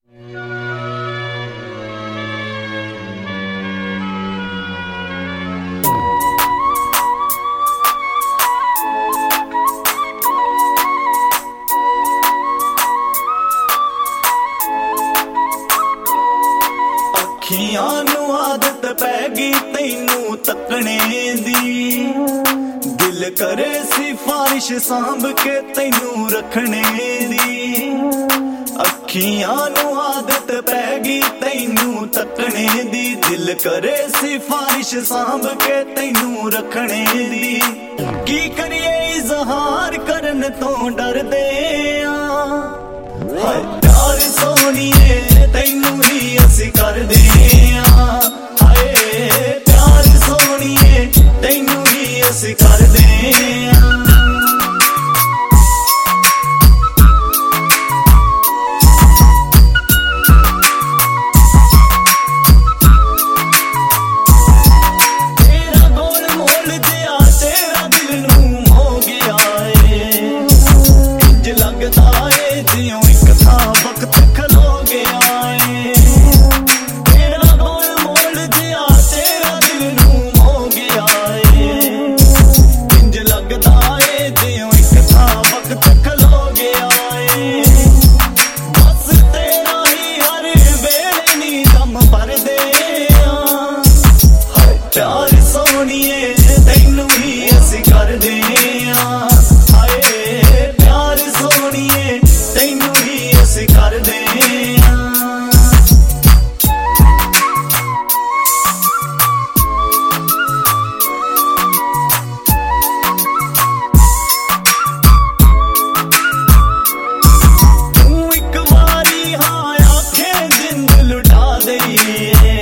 अखियां नू आदत पै गई तैनू तकने दी, दिल करे सिफारिश सांभ के तैनू रखने दी। अखियां नू आदत पै गई तैनू तकने दी, दिल करे सिफारिश सांभ के तैनू रखने दी। की करिए इजहार करन तो डरदे आ, प्यार सोनिए तैनू ही असी करदे आ। हाय प्यार सोनिए तैनू ही असी करदे आ। प्यार सोनिए तैनू ही असी करदे आ। हाय प्यार सोनिए तैनू ही असी करदे आ। तू एक बारी हाँ आखे जिंद लुटा दईए,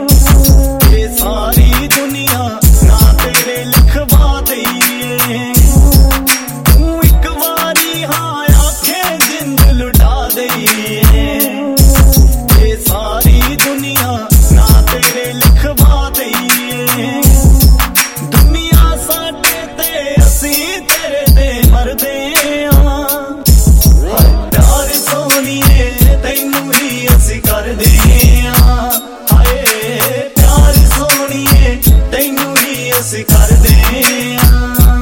सारी दुनिया ना तेरे लिखवा दईए। तू एक बारी हाँ आखे जिंद लुटा दईए, ये सारी दुनिया ना तेरे लिखवा दईए। दुनिया साडे ते असी तेरे ते मरदे आ। प्यार सोनिए तैनू ही असी करदे आ। हाय प्यार सोनिए तैनू ही असी करदे आ।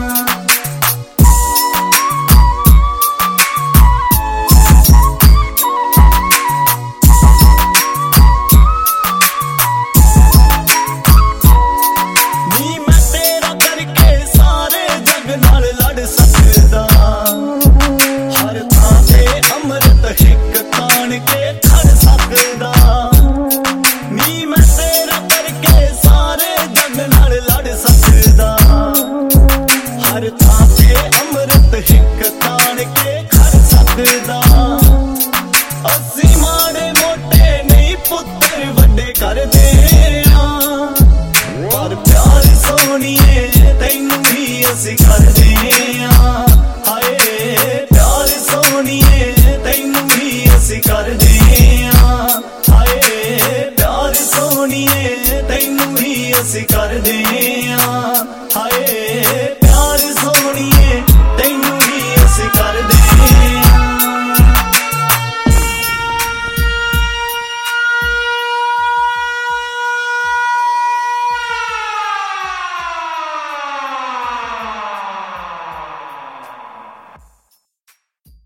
नी मैं तेरा करके सारे जग नाल लड़ सकदा, हर थां ते अमृत हिक तान के खड़ सकदा। नी मैं तेरा करके सारे जग नाल लड़ सकदा, हर थां ते अमृत हिक तान के खड़ सकदा। असी माड़े मोटे नहीं पुत्तर वड्डे करदे आ, पर प्यार सोनिए तैनू ही असी करदे